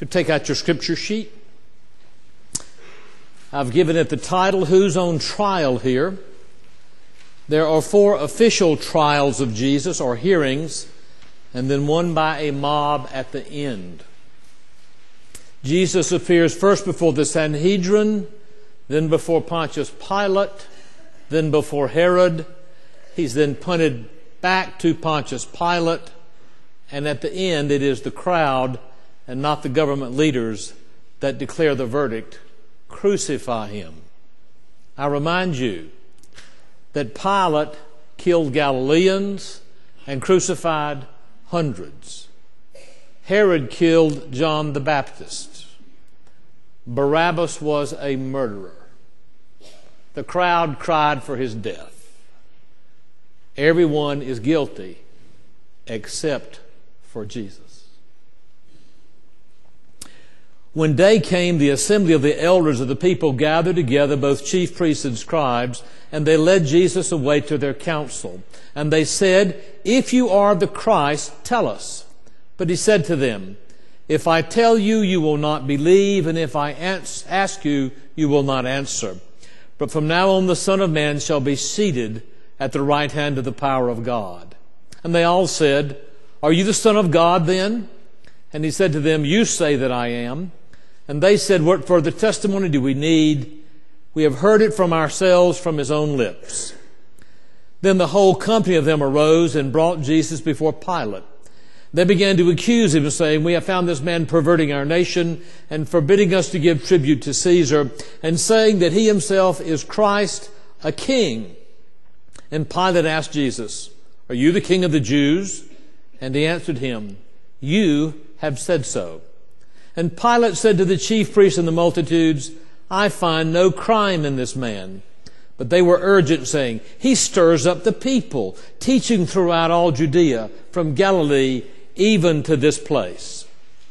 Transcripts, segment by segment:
If you take out your scripture sheet, I've given it the title, Who's on Trial Here? There are 4 official trials of Jesus, or hearings, and then one by a mob at the end. Jesus appears first before the Sanhedrin, then before Pontius Pilate, then before Herod. He's then punted back to Pontius Pilate, and at the end it is the crowd and not the government leaders that declare the verdict, crucify him. I remind you that Pilate killed Galileans and crucified hundreds. Herod killed John the Baptist. Barabbas was a murderer. The crowd cried for his death. Everyone is guilty except for Jesus. When day came, the assembly of the elders of the people gathered together, both chief priests and scribes, and they led Jesus away to their council. And they said, "If you are the Christ, tell us." But he said to them, "If I tell you, you will not believe, and if I ask you, you will not answer. But from now on the Son of Man shall be seated at the right hand of the power of God." And they all said, "Are you the Son of God then?" And he said to them, "You say that I am." And they said, "What further testimony do we need? We have heard it from ourselves, from his own lips." Then the whole company of them arose and brought Jesus before Pilate. They began to accuse him, saying, "We have found this man perverting our nation and forbidding us to give tribute to Caesar, and saying that he himself is Christ, a king." And Pilate asked Jesus, "Are you the king of the Jews?" And he answered him, "You have said so." And Pilate said to the chief priests and the multitudes, "I find no crime in this man." But they were urgent, saying, "He stirs up the people, teaching throughout all Judea, from Galilee even to this place."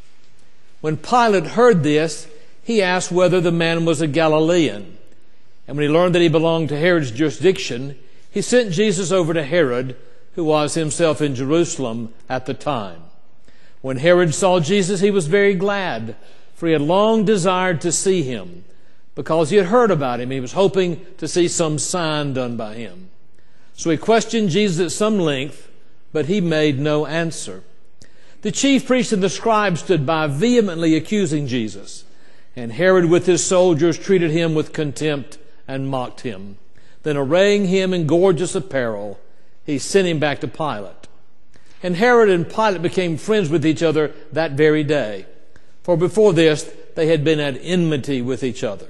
When Pilate heard this, he asked whether the man was a Galilean. And when he learned that he belonged to Herod's jurisdiction, he sent Jesus over to Herod, who was himself in Jerusalem at the time. When Herod saw Jesus, he was very glad, for he had long desired to see him, because he had heard about him. He was hoping to see some sign done by him. So he questioned Jesus at some length, but he made no answer. The chief priests and the scribes stood by, vehemently accusing Jesus. And Herod with his soldiers treated him with contempt and mocked him. Then arraying him in gorgeous apparel, he sent him back to Pilate. And Herod and Pilate became friends with each other that very day, for before this they had been at enmity with each other.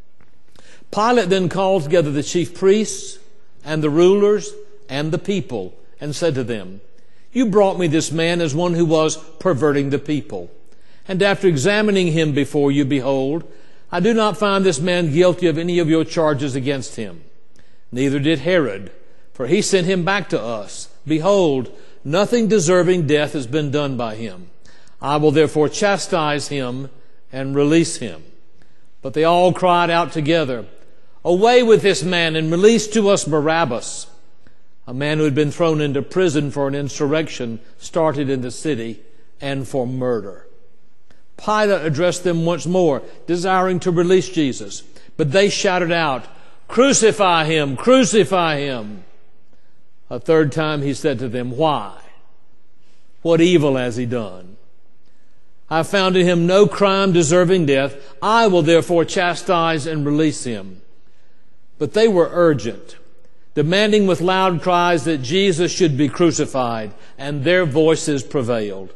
Pilate then called together the chief priests and the rulers and the people and said to them, "You brought me this man as one who was perverting the people. And after examining him before you, behold, I do not find this man guilty of any of your charges against him. Neither did Herod, for he sent him back to us. Behold, nothing deserving death has been done by him. I will therefore chastise him and release him." But they all cried out together, "Away with this man and release to us Barabbas," a man who had been thrown into prison for an insurrection started in the city and for murder. Pilate addressed them once more, desiring to release Jesus. But they shouted out, "Crucify him! Crucify him!" A third time he said to them, "Why? What evil has he done? I found in him no crime deserving death. I will therefore chastise and release him." But they were urgent, demanding with loud cries that Jesus should be crucified, and their voices prevailed.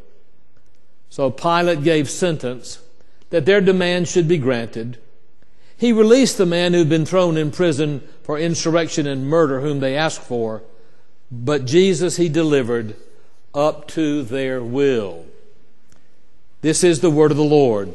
So Pilate gave sentence that their demands should be granted. He released the man who had been thrown in prison for insurrection and murder, whom they asked for, but Jesus he delivered up to their will. This is the word of the Lord.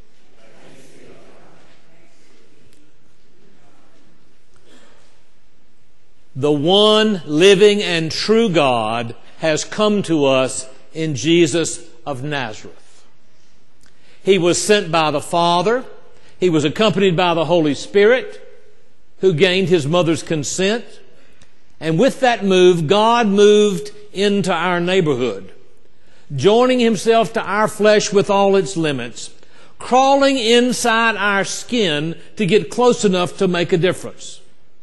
The one living and true God has come to us in Jesus of Nazareth. He was sent by the Father. He was accompanied by the Holy Spirit, who gained his mother's consent. And with that move, God moved into our neighborhood, joining himself to our flesh with all its limits, crawling inside our skin to get close enough to make a difference.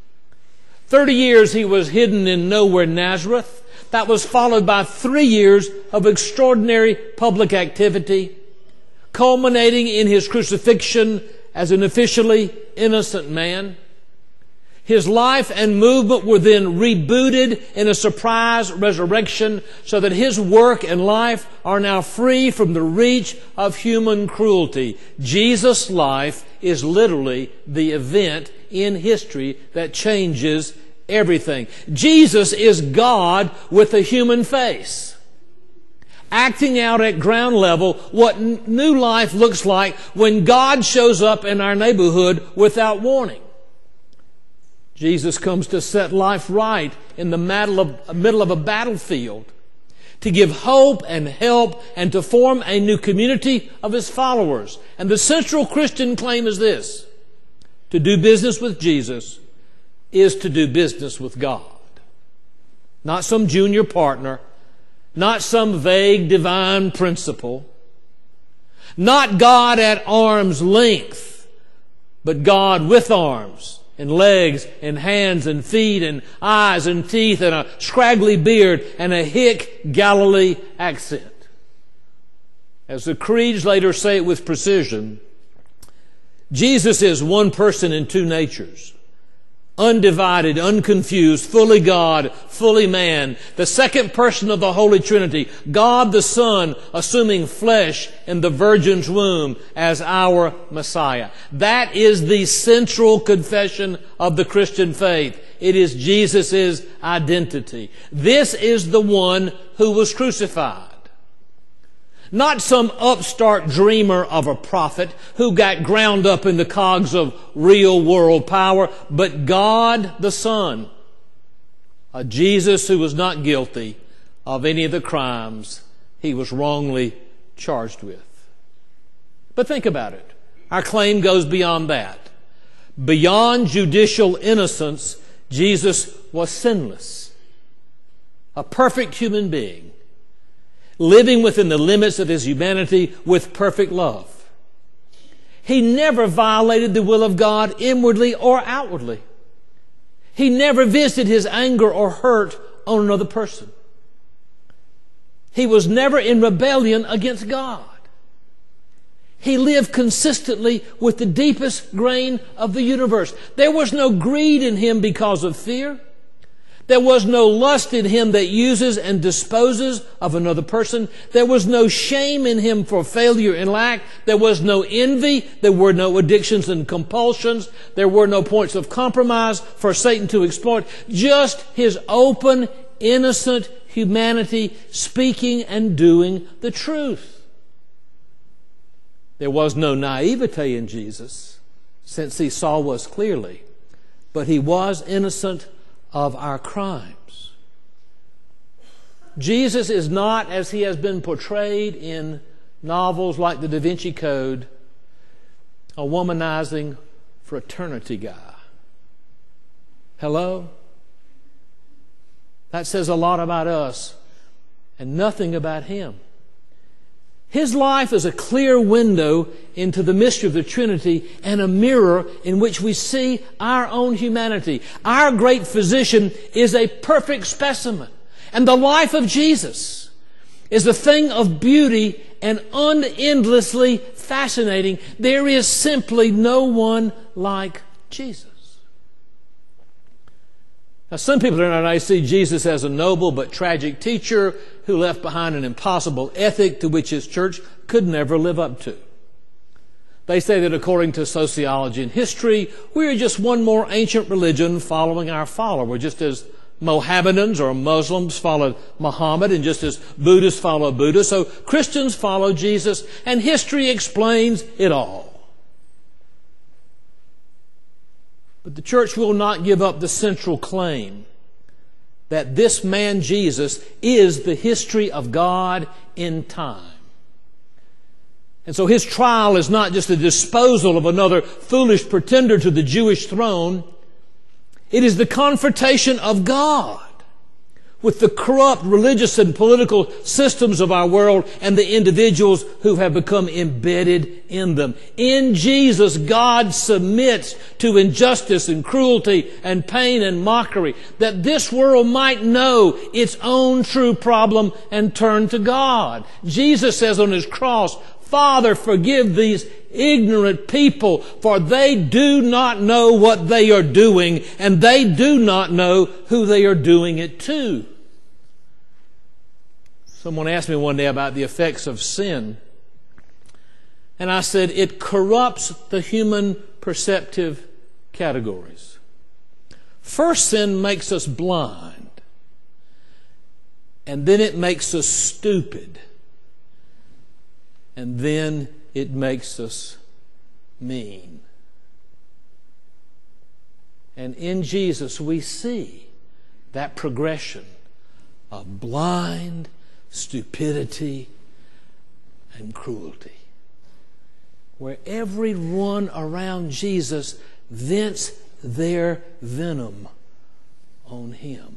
30 years he was hidden in nowhere Nazareth. That was followed by 3 years of extraordinary public activity, culminating in his crucifixion as an officially innocent man. His life and movement were then rebooted in a surprise resurrection so that his work and life are now free from the reach of human cruelty. Jesus' life is literally the event in history that changes everything. Jesus is God with a human face, acting out at ground level what new life looks like when God shows up in our neighborhood without warning. Jesus comes to set life right in the middle of a battlefield, to give hope and help and to form a new community of His followers. And the central Christian claim is this: to do business with Jesus is to do business with God. Not some junior partner, not some vague divine principle, not God at arm's length, but God with arms and legs and hands and feet and eyes and teeth and a scraggly beard and a hick Galilee accent. As the creeds later say it with precision, Jesus is one person in two natures. Undivided, unconfused, fully God, fully man. The second person of the Holy Trinity, God the Son, assuming flesh in the Virgin's womb as our Messiah. That is the central confession of the Christian faith. It is Jesus' identity. This is the one who was crucified. Not some upstart dreamer of a prophet who got ground up in the cogs of real world power, but God the Son, a Jesus who was not guilty of any of the crimes He was wrongly charged with. But think about it. Our claim goes beyond that. Beyond judicial innocence, Jesus was sinless, a perfect human being, living within the limits of His humanity with perfect love. He never violated the will of God inwardly or outwardly. He never visited His anger or hurt on another person. He was never in rebellion against God. He lived consistently with the deepest grain of the universe. There was no greed in Him because of fear. There was no lust in Him that uses and disposes of another person. There was no shame in Him for failure and lack. There was no envy. There were no addictions and compulsions. There were no points of compromise for Satan to exploit. Just His open, innocent humanity speaking and doing the truth. There was no naivete in Jesus, since He saw us clearly, but He was innocent of our crimes. Jesus is not, as He has been portrayed in novels like the Da Vinci Code, a womanizing fraternity guy. Hello? That says a lot about us and nothing about Him. His life is a clear window into the mystery of the Trinity and a mirror in which we see our own humanity. Our great physician is a perfect specimen. And the life of Jesus is a thing of beauty and unendlessly fascinating. There is simply no one like Jesus. Now, some people today see Jesus as a noble but tragic teacher who left behind an impossible ethic to which His church could never live up to. They say that according to sociology and history, we are just one more ancient religion following our follower, just as Mohammedans or Muslims followed Muhammad and just as Buddhists follow Buddha. So Christians follow Jesus, and history explains it all. But the church will not give up the central claim that this man Jesus is the history of God in time. And so His trial is not just a disposal of another foolish pretender to the Jewish throne. It is the confrontation of God with the corrupt religious and political systems of our world and the individuals who have become embedded in them. In Jesus, God submits to injustice and cruelty and pain and mockery, that this world might know its own true problem and turn to God. Jesus says on His cross, Father, forgive these ignorant people, for they do not know what they are doing, and they do not know who they are doing it to. Someone asked me one day about the effects of sin, and I said it corrupts the human perceptive categories. First, sin makes us blind, and then it makes us stupid, and then it makes us mean. And in Jesus we see that progression of blind stupidity and cruelty, where everyone around Jesus vents their venom on Him.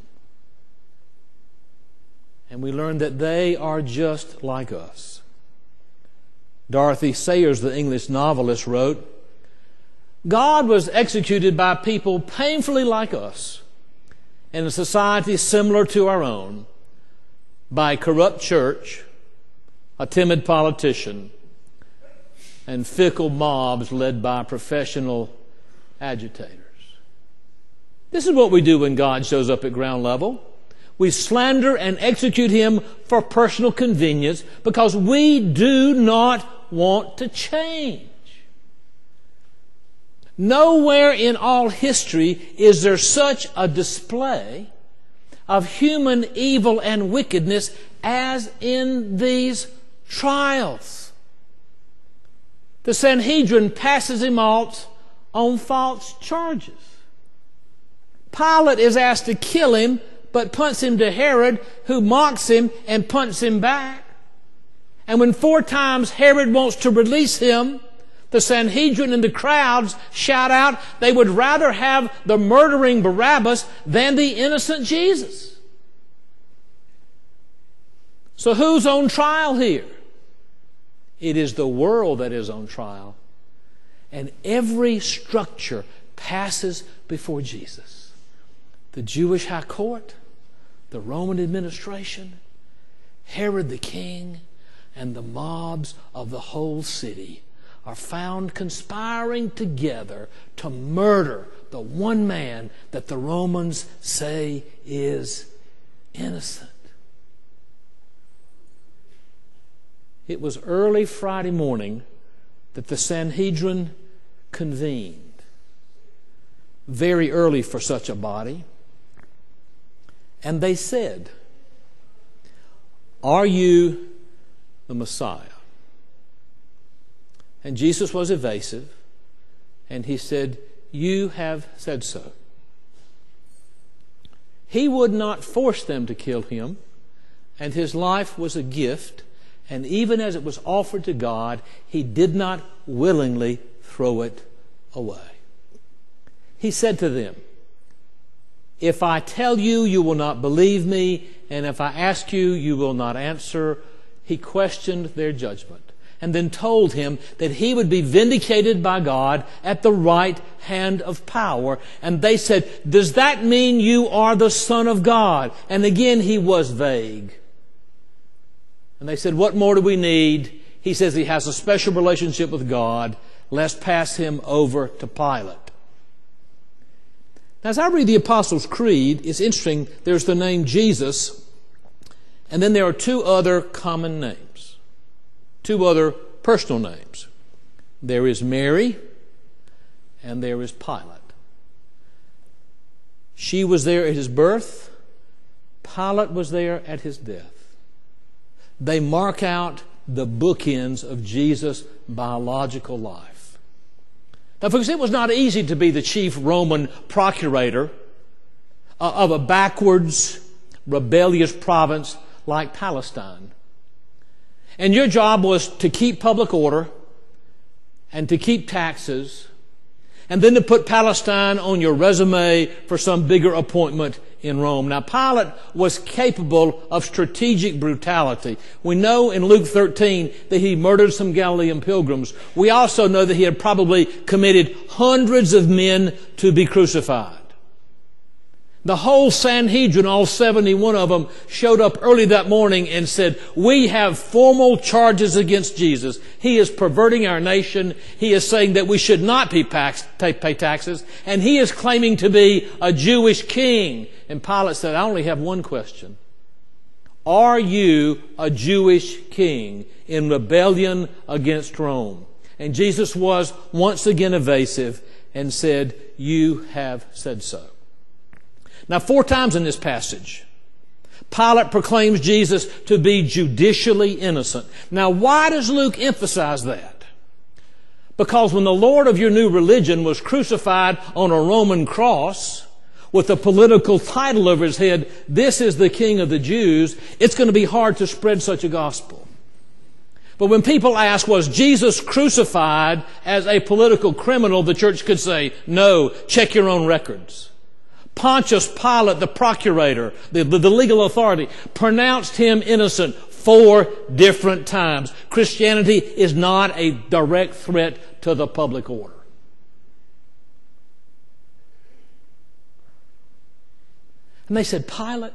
And we learn that they are just like us. Dorothy Sayers, the English novelist, wrote, God was executed by people painfully like us in a society similar to our own, by a corrupt church, a timid politician, and fickle mobs led by professional agitators. This is what we do when God shows up at ground level. We slander and execute Him for personal convenience because we do not want to change. Nowhere in all history is there such a display of human evil and wickedness as in these trials. The Sanhedrin passes Him off on false charges. Pilate is asked to kill Him, but punts Him to Herod, who mocks Him and punts Him back. And when 4 times Herod wants to release Him, the Sanhedrin and the crowds shout out they would rather have the murdering Barabbas than the innocent Jesus. So who's on trial here? It is the world that is on trial. And every structure passes before Jesus. The Jewish high court, the Roman administration, Herod the king, and the mobs of the whole city are found conspiring together to murder the one man that the Romans say is innocent. It was early Friday morning that the Sanhedrin convened. Very early for such a body. And they said, "Are you the Messiah?" And Jesus was evasive, and He said, "You have said so." He would not force them to kill Him, and His life was a gift, and even as it was offered to God, He did not willingly throw it away. He said to them, "If I tell you, you will not believe me, and if I ask you, you will not answer." He questioned their judgment and then told him that He would be vindicated by God at the right hand of power. And they said, "Does that mean you are the Son of God?" And again He was vague. And they said, "What more do we need?" He says He has a special relationship with God. Let's pass Him over to Pilate. Now, as I read the Apostles' Creed, it's interesting. There's the name Jesus, and then there are 2 other common names, 2 other personal names. There is Mary, and there is Pilate. She was there at His birth. Pilate was there at His death. They mark out the bookends of Jesus' biological life. Now, folks, it was not easy to be the chief Roman procurator of a backwards, rebellious province like Palestine. And your job was to keep public order and to keep taxes and then to put Palestine on your resume for some bigger appointment in Rome. Now, Pilate was capable of strategic brutality. We know in Luke 13 that he murdered some Galilean pilgrims. We also know that he had probably committed hundreds of men to be crucified. The whole Sanhedrin, all 71 of them, showed up early that morning and said, we have formal charges against Jesus. He is perverting our nation. He is saying that we should not pay taxes. And he is claiming to be a Jewish king. And Pilate said, I only have one question. Are you a Jewish king in rebellion against Rome? And Jesus was once again evasive and said, you have said so. Now, 4 times in this passage, Pilate proclaims Jesus to be judicially innocent. Now, why does Luke emphasize that? Because when the Lord of your new religion was crucified on a Roman cross with a political title over his head, this is the King of the Jews, it's going to be hard to spread such a gospel. But when people ask, was Jesus crucified as a political criminal, the church could say, no, check your own records. Pontius Pilate, the procurator, the legal authority, pronounced him innocent 4 different times. Christianity is not a direct threat to the public order. And they said, Pilate,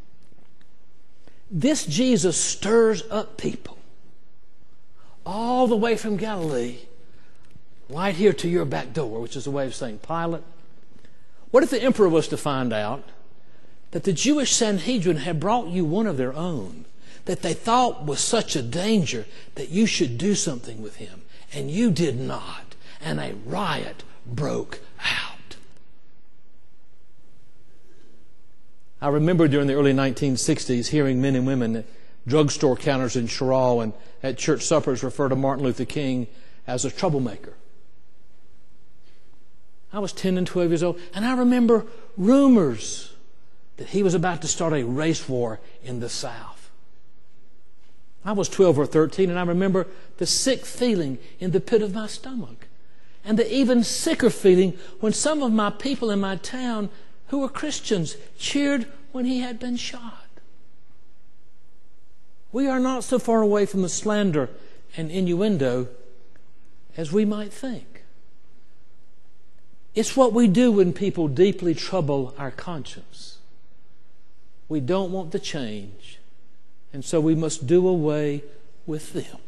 this Jesus stirs up people all the way from Galilee right here to your back door, which is a way of saying, Pilate, what if the emperor was to find out that the Jewish Sanhedrin had brought you one of their own that they thought was such a danger that you should do something with him, and you did not, and a riot broke out? I remember during the early 1960s hearing men and women at drugstore counters in Chirral and at church suppers refer to Martin Luther King as a troublemaker. I was 10 and 12 years old, and I remember rumors that he was about to start a race war in the South. I was 12 or 13, and I remember the sick feeling in the pit of my stomach, and the even sicker feeling when some of my people in my town who were Christians cheered when he had been shot. We are not so far away from the slander and innuendo as we might think. It's what we do when people deeply trouble our conscience. We don't want to change, and so we must do away with them.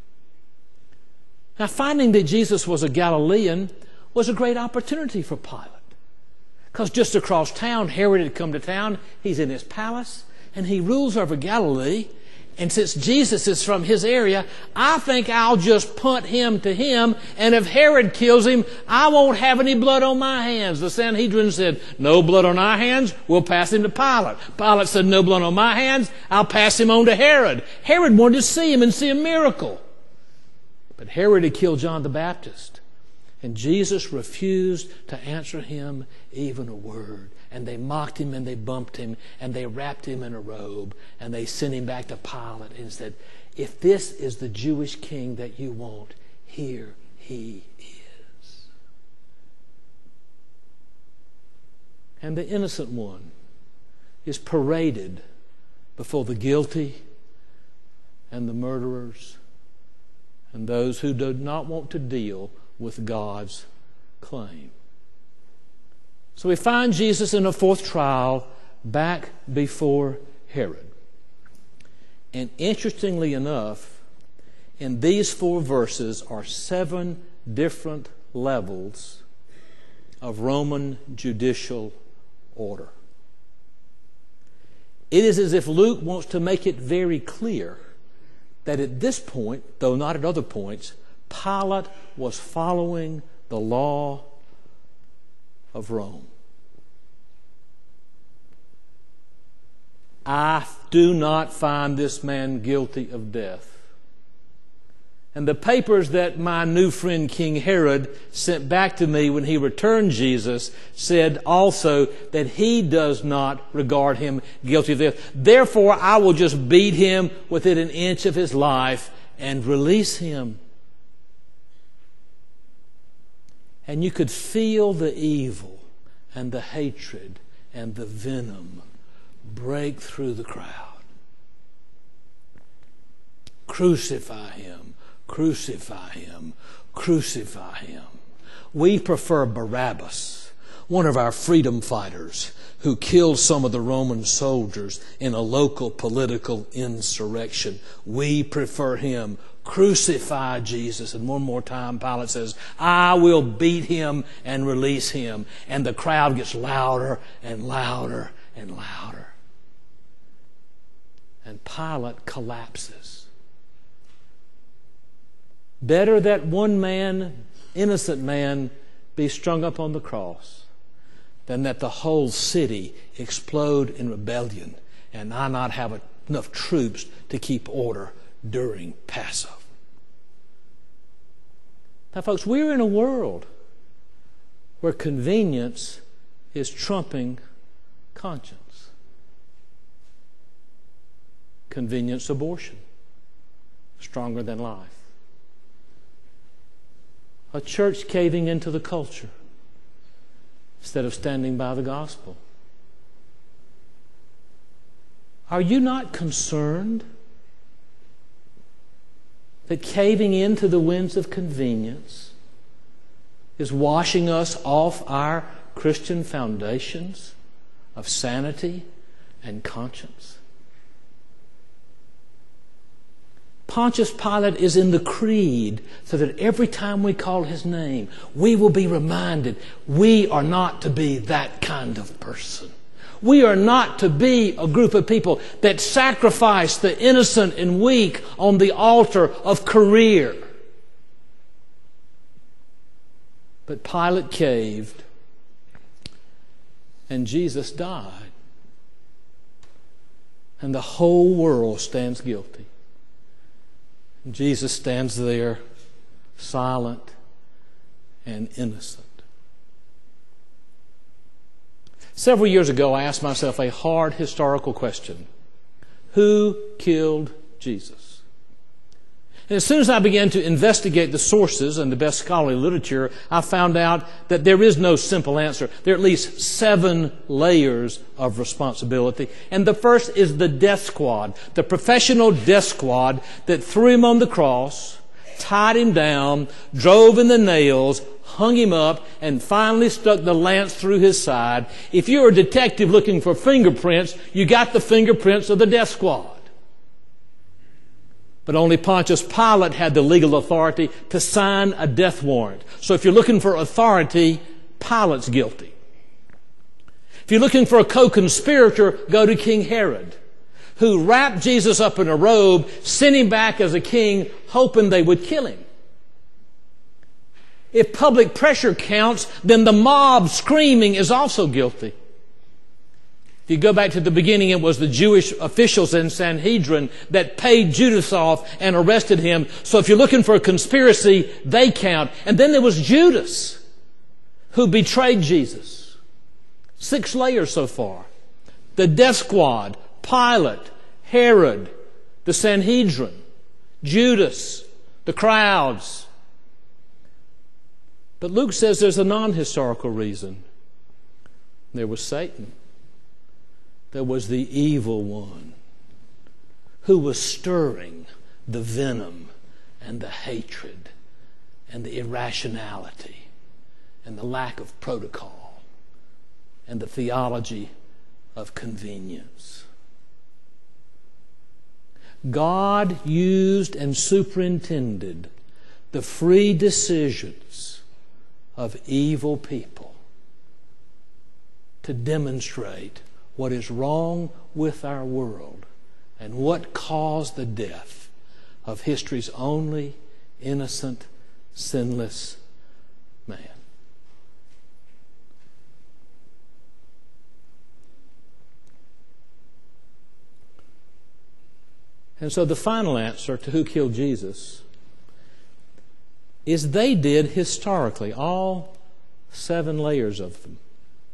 Now, finding that Jesus was a Galilean was a great opportunity for Pilate. Because just across town, Herod had come to town. He's in his palace, and he rules over Galilee. And since Jesus is from his area, I think I'll just punt him to him, and if Herod kills him, I won't have any blood on my hands. The Sanhedrin said, no blood on our hands, we'll pass him to Pilate. Pilate said, no blood on my hands, I'll pass him on to Herod. Herod wanted to see him and see a miracle. But Herod had killed John the Baptist, and Jesus refused to answer him even a word. And they mocked him and they bumped him and they wrapped him in a robe and they sent him back to Pilate and said, if this is the Jewish king that you want, here he is. And the innocent one is paraded before the guilty and the murderers and those who do not want to deal with God's claim. So we find Jesus in a 4th trial back before Herod. And interestingly enough, in these 4 verses are 7 different levels of Roman judicial order. It is as if Luke wants to make it very clear that at this point, though not at other points, Pilate was following the law of Rome. I do not find this man guilty of death. And the papers that my new friend King Herod sent back to me when he returned Jesus said also that he does not regard him guilty of death. Therefore, I will just beat him within an inch of his life and release him. And you could feel the evil and the hatred and the venom break through the crowd. Crucify him, crucify him, crucify him. We prefer Barabbas, one of our freedom fighters who killed some of the Roman soldiers in a local political insurrection. We prefer him. Crucify Jesus. And one more time, Pilate says, I will beat him and release him. And the crowd gets louder and louder and louder. And Pilate collapses. Better that one man, innocent man, be strung up on the cross than that the whole city explode in rebellion and I not have enough troops to keep order during Passover. Now, folks, we're in a world where convenience is trumping conscience. Convenience abortion, stronger than life. A church caving into the culture instead of standing by the gospel. Are you not concerned that caving into the winds of convenience is washing us off our Christian foundations of sanity and conscience? Pontius Pilate is in the creed so that every time we call his name, we will be reminded we are not to be that kind of person. We are not to be a group of people that sacrifice the innocent and weak on the altar of career. But Pilate caved, and Jesus died. And the whole world stands guilty. And Jesus stands there, silent and innocent. Several years ago, I asked myself a hard historical question. Who killed Jesus? And as soon as I began to investigate the sources and the best scholarly literature, I found out that there is no simple answer. There are at least 7 layers of responsibility. And the first is the death squad, the professional death squad that threw him on the cross, tied him down, drove in the nails, hung him up, and finally stuck the lance through his side. If you're a detective looking for fingerprints, you got the fingerprints of the death squad. But only Pontius Pilate had the legal authority to sign a death warrant. So if you're looking for authority, Pilate's guilty. If you're looking for a co-conspirator, go to King Herod, who wrapped Jesus up in a robe, sent him back as a king, hoping they would kill him. If public pressure counts, then the mob screaming is also guilty. If you go back to the beginning, it was the Jewish officials in Sanhedrin that paid Judas off and arrested him. So if you're looking for a conspiracy, they count. And then there was Judas, who betrayed Jesus. 6 layers so far. The death squad, Pilate, Herod, the Sanhedrin, Judas, the crowds. But Luke says there's a non-historical reason. There was Satan. There was the evil one who was stirring the venom and the hatred and the irrationality and the lack of protocol and the theology of convenience. God used and superintended the free decisions of evil people to demonstrate what is wrong with our world and what caused the death of history's only innocent, sinless man. And so the final answer to who killed Jesus is they did historically, all 7 layers of them.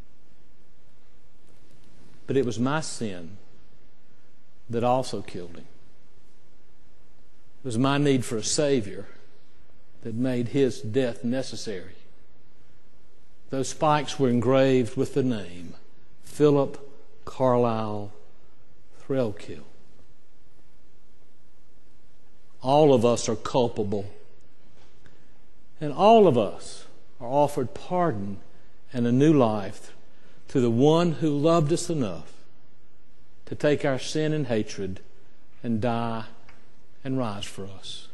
But it was my sin that also killed him. It was my need for a Savior that made his death necessary. Those spikes were engraved with the name, Philip Carlisle Threlkill. All of us are culpable, and all of us are offered pardon and a new life through the one who loved us enough to take our sin and hatred and die and rise for us.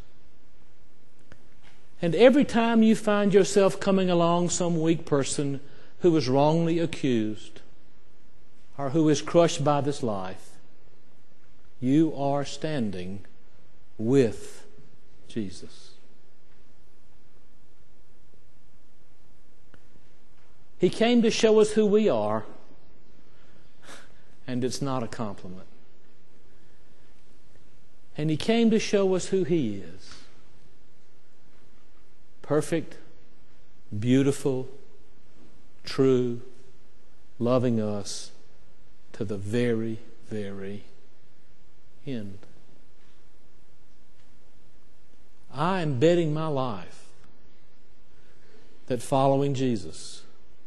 And every time you find yourself coming along some weak person who is wrongly accused or who is crushed by this life, you are standing with Jesus. He came to show us who we are, and it's not a compliment. And He came to show us who He is. Perfect, beautiful, true, loving us to the very, very end. I am betting my life that following Jesus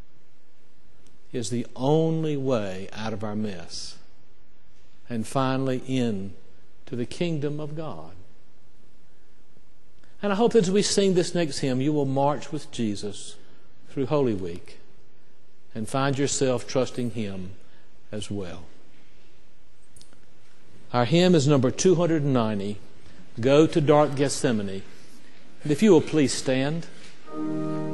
is the only way out of our mess and finally in to the kingdom of God. And I hope that as we sing this next hymn, you will march with Jesus through Holy Week and find yourself trusting Him as well. Our hymn is number 290, Go to Dark Gethsemane. And if you will please stand.